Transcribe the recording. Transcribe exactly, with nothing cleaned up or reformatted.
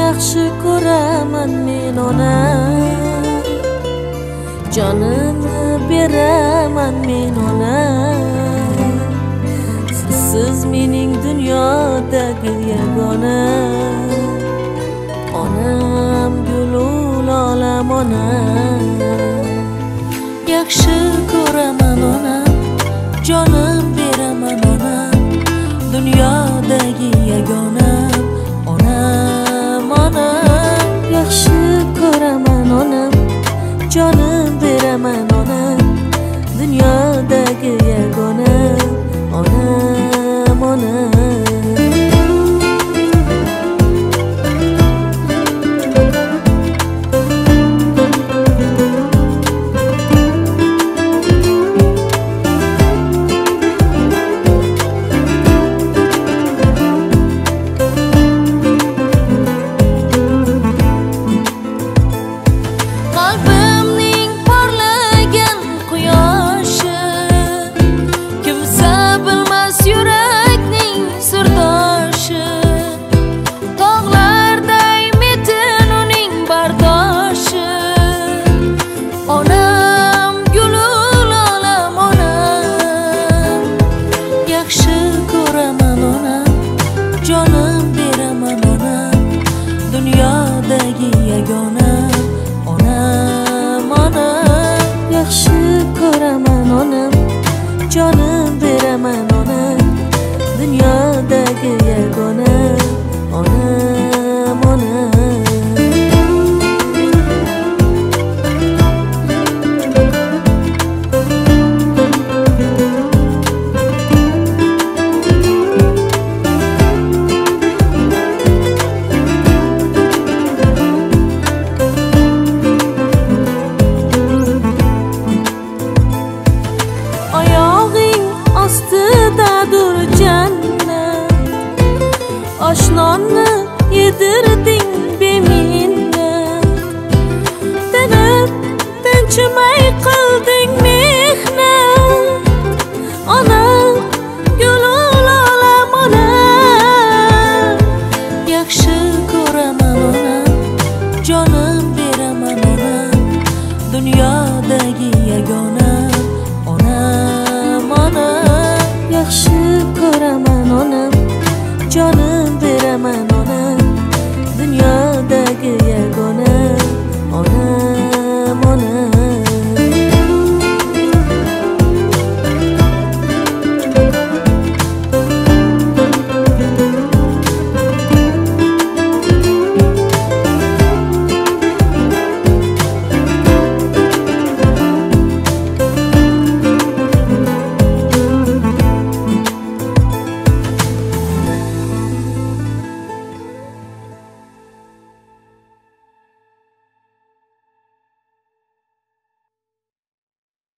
yaxshi ko'raman men ona, jonimni beraman men ona. Siz mening dunyodagi yagona onam, gulul olam ona. Yaxshi ko'raman ona, jonim beraman ona, dunyodagi yagona onam, onam. Yaxshi ko'raman onam, jonim beraman ona, dunyodagi yagona onam, onam. Jonim beraman ona, dunyodagi yagona onam, onam. Yaxshi ko'raman onam, jonim beraman ona, dunyodagi yagona onam, onam. Ostidadur jannat, oshnonni yedirding beminnat. Tinib tinchimay qilding mehnat, ona, gulul olam ona. Yaxshi ko'raman ona, jonim beraman ona, dunyodagi yagona onam, onam. Yaxshi ko'raman onam, jonim